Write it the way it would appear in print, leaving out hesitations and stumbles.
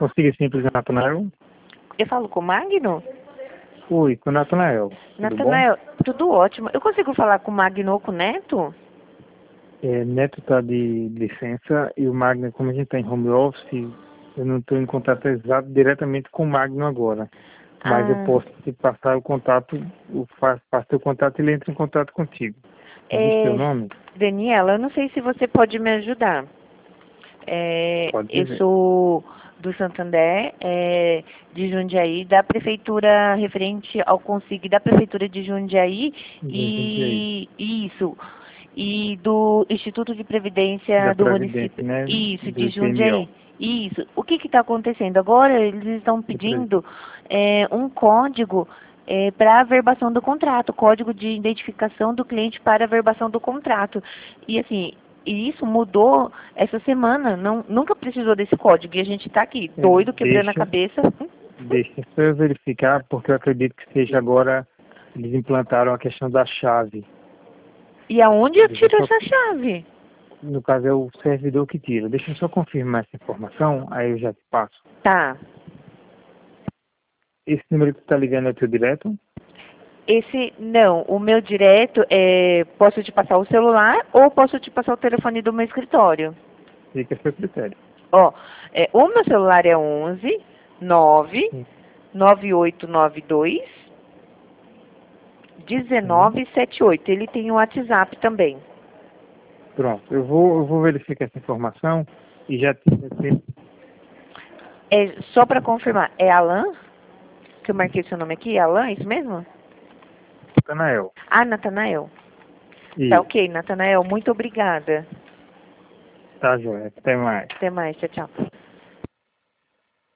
Consiga simples, Natanael? Eu falo com o Magno? Oi, com o Natanael. Tudo bom? Natanael, tudo ótimo. Eu consigo falar com o Magno ou com o Neto? Neto está de licença e o Magno, como a gente está em home office, eu não estou em contato exato diretamente com o Magno agora. Mas eu Ah, posso te passar o contato, passo teu contato e ele entra em contato contigo. Diz teu é, nome? Daniela, eu não sei se você pode me ajudar. Pode Eu dizer. sou do Santander, de Jundiaí, da prefeitura, referente ao CONSIG da prefeitura de Jundiaí, Aí. e isso, e do Instituto de Previdência Da do Previdência, município, né? isso, Do de IPMO. Jundiaí. Isso. O que está acontecendo? Agora eles estão Do Previdência. pedindo um código para a verbação do contrato, código de identificação do cliente para a verbação do contrato. E assim, e isso mudou essa semana, nunca precisou desse código. E a gente está aqui, doido, quebrando a Deixa cabeça. só eu verificar, porque eu acredito que seja agora, eles implantaram a questão da chave. E aonde eu Deixa eu tiro só, essa chave? no caso é o servidor que tira. Deixa eu só confirmar essa informação, aí eu já te passo. Tá. Esse número que tu tá ligando é o teu direto? Não, o meu direto posso te passar o celular ou posso te passar o telefone do meu escritório? Fica a seu critério. Ó, o meu celular é 11 9 Sim. 9892 Sim. 1978. Ele tem o WhatsApp também. Pronto, eu vou verificar essa informação e já te Só para confirmar, é Alan? Que eu marquei seu nome aqui? É Alan, é isso mesmo? Natanael. Ah, Natanael. Tá Isso, ok, Natanael, muito obrigada. tá joia. Até mais. Até mais, tchau, tchau.